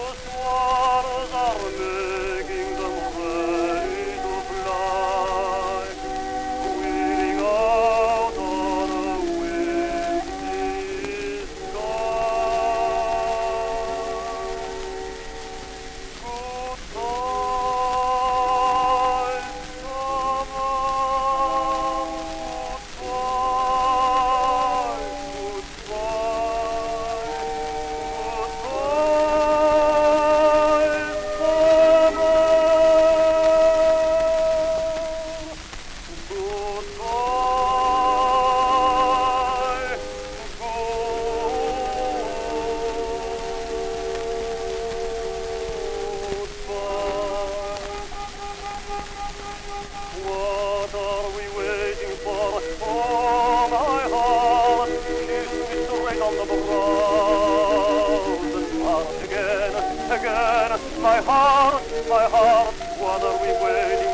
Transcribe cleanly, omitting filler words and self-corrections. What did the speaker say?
swallows are making them ready to fly, wheeling out on a windy sky. Goodbye, summer, goodbye, what are we waiting for? Oh, my heart, kiss me straight on the brow. The start again, again. My heart, what are we waiting